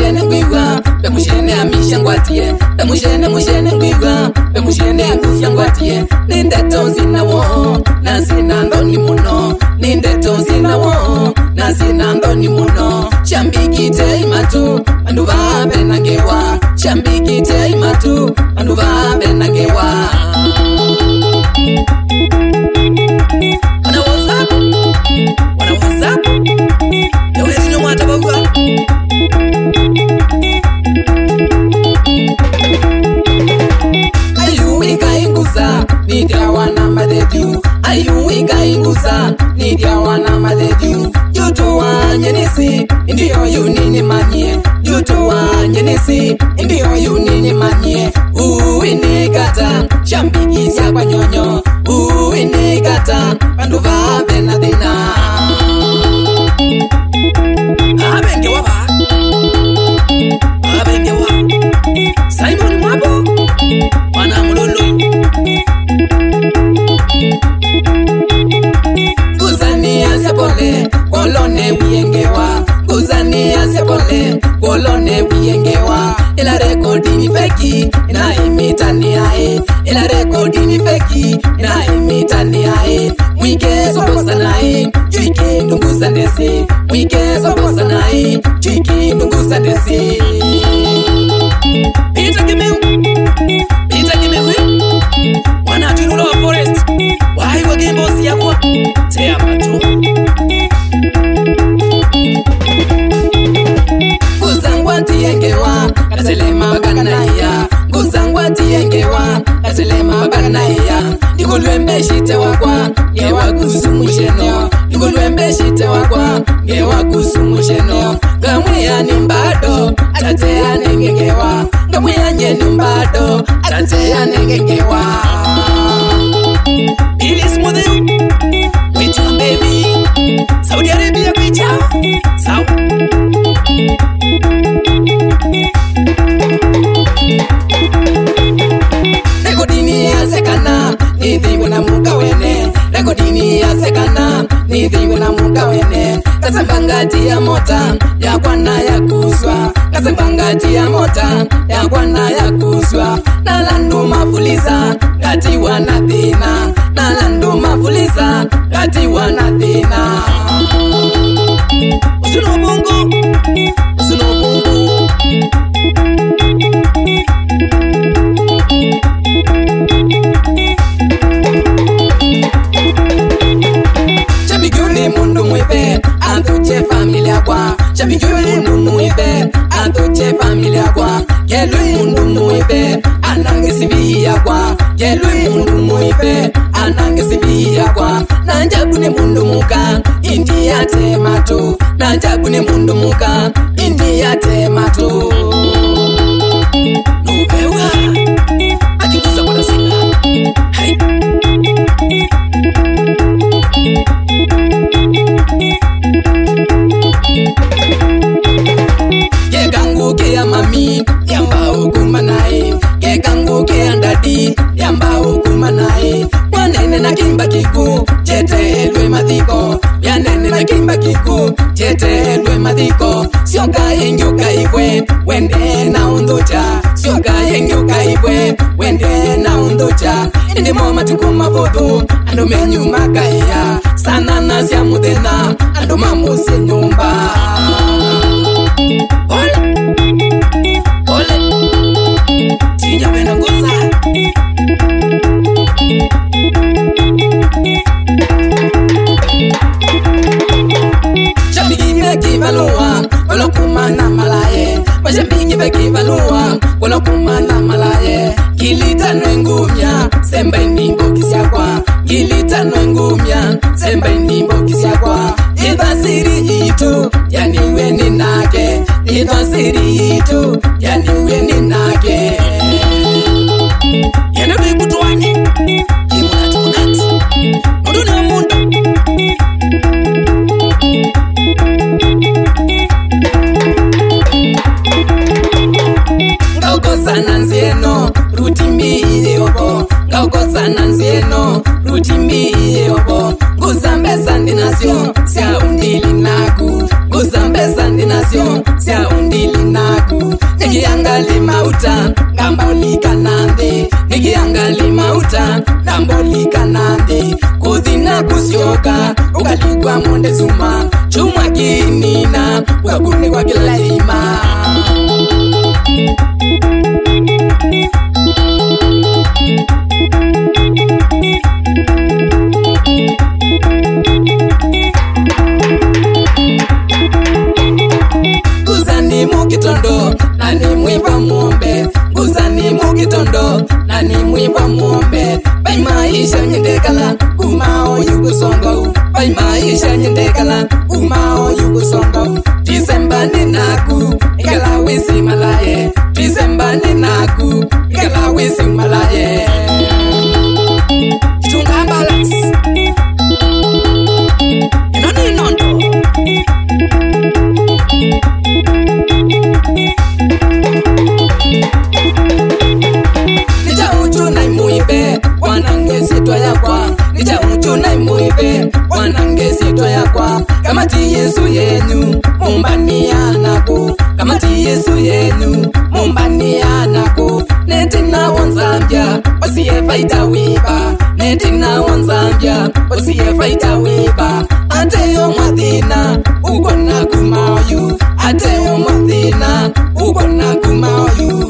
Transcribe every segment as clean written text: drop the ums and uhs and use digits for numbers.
mushene ngwiwa be mushene amisha ngwatie be mushene ngwiwa be mushene amisha ngwatie ninde tonzi nawo na sina ndoni muno ninde tonzi nawo na sina ndoni muno chambikite imatu andu babe nangewa chambikite imatu andu babe nangewa wana whatsapp yawezi no mata bagwa ayuwika inguza nidia wana madedu ayuwika inguza nidia wana madedu yutu wanyenisi ndiyo yunini manye yutu wanyenisi ndiyo yunini manye uwinigata shambikisya kwa nyonyo uwinigata bandu babe na dina abenge waba Simon Mwabo wana mulolo Guzania sepole kolone wiengewa Guzania sepole kolone wiengewa ila rekodi ni feki na imitani ae ila rekodi ni feki na imitani ae mwike soposa nae juiki ndunguza ndesi mwike soposa nae juiki ndunguza ndesi Peter Kimeu wana tunulo wa forest wahi wa gimbosi yakwa tea matu Guzangwa tiengewa katelema bakanaya Guzangwa tiengewa katelema bakanaya Nikulwembe shite wakwa ngewa kusumusheno Nikulwembe shite wakwa ngewa kusumusheno Gamwea nimbado atatea nengewa Gamwea nye nimbado atatea nengewa Ili smoothie Wait on baby Saudi Arabia kwichao Sao Rekodini ya sekana Nithiwe na muka wene Rekodini ya sekana Nithiwe na muka wene Kasembangati ya mota Ya kwana ya kuswa Kasembangati ya mota Ya kwana ya kuswa Nalandu mafuliza Gati wanathina Nalandu mafuliza Gati wanathina Usino bongo Usino bongo Shabiguli mundu mwibe Antuche familia kwa Shabiguli mundu mwibe Antuche familia kwa Yelu mundu mwibe Anangisibia kwa Yelu mundu mwibe Anangisibia kwa Nanjabune mundu muka India tematu Nanjabune mundu muka India tematu Nubewa Akikusa kwa nasinga Hai Kekanguke ya mami Yamba ukuma nae Kekanguke ya ndadi Yamba ukuma nae Wanene na kimba kiku Chete elwe madhiko Yanene na kimba kiku Chete elwe madhiko Sioka yengyuka ibwe Wende na unducha Sioka yengyuka ibwe Wende na unducha Indi moma tukuma vodu Ando menyu makaya Sana nasya mudena Ando mamusi nyumba Ole Tinya wena ngoza Shambigine kivalua Kola kumana malaye Shambigine kivalua Kola kumana malaye Kilita nwengumya Semba inimbo kisyakwa Kilita nwengumya Semba inimbo kisyakwa Idhasiri itu Yani weni nake Idhasiri itu Yani weni nake Yana wikutuani Kimunati munati Muduna mundu Sana nzieno rutimbi yobo Ngauko sana nzieno rutimbi yobo Nguzambe sandi nasyo Sia undili naku Nguzambe sandi nasyo Sia undili naku nikiangali mauta ngambolika nandi nikiangali mauta ngambolika nandi kuthina kusyoka ukaligwa monde zuma chuma kinina wakuni kwa kila ima Guzani mukitondo nani mwiva muombe Guzani mukitondo nani mwiva muombe Pai maisha nyendekala umao yugusongo Pai maisha nyendekala umao yugusongo Disemba ninaku ikala wisi malaye Disemba ninaku ikala wisi malaye Chunga balance Inoni nondo Nija uchu na imuibe wanange sitwa yakwa Nija uchu na imuibe wanange sitwa yakwa Kamati Yesu yenu mumbani anako Kamati Yesu yenu mumbani anako Netina wanzambia wasiye faita wiba Netina wanzambia wasiye faita wiba Ateyo madina ukona kumayu Ateyo madina ukona kumayu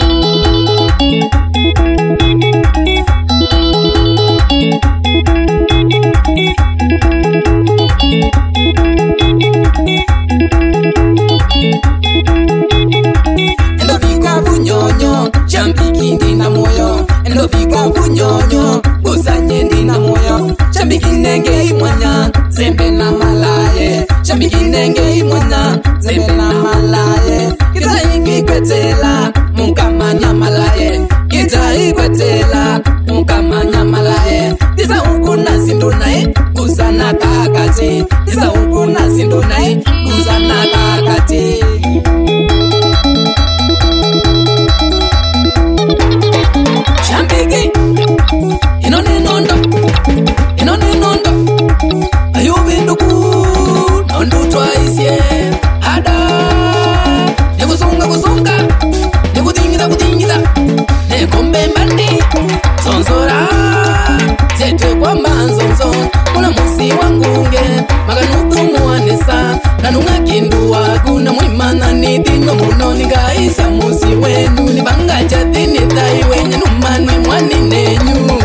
Endo vika vunyonyo chambiki ndina moyo Endo vika vunyonyo gusanye ndina moyo Chambiki nenge imwanya zembe na malaye Chambiki nenge imwanya zembe na malaye Kita ingi kwetela mukamanya malaye Kita ikwetela mukamanya malaye Disa ukuna sindunai gusana kakati Disa ukuna sindunai gusana kakati Shambiki inoni nondo ayubinduku nondo twaisye ada nekusunga nekudingida nekombe mbandi sonzora zete kwa manzonzo kuna musi wangunge maganuku muanesa nanunga kindu wagu na mwimana nidino muno nigaisa musi wenu nibanga jathini thai wenye numani mwani nenyu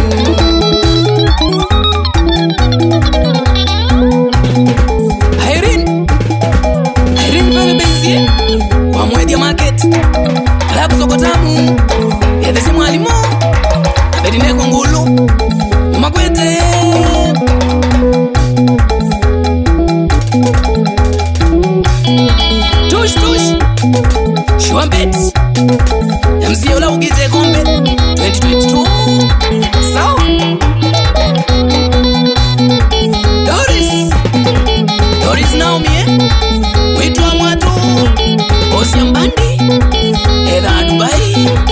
Irene very busy kwa Mwedia market ala kusokotamu yedesi mwalimu abedine kongulu umakwete tush Shwambet MC ola ugize kombe 2022 sawa Doris Naomi Witwa mwatu Osi Mbandi Eda Dubai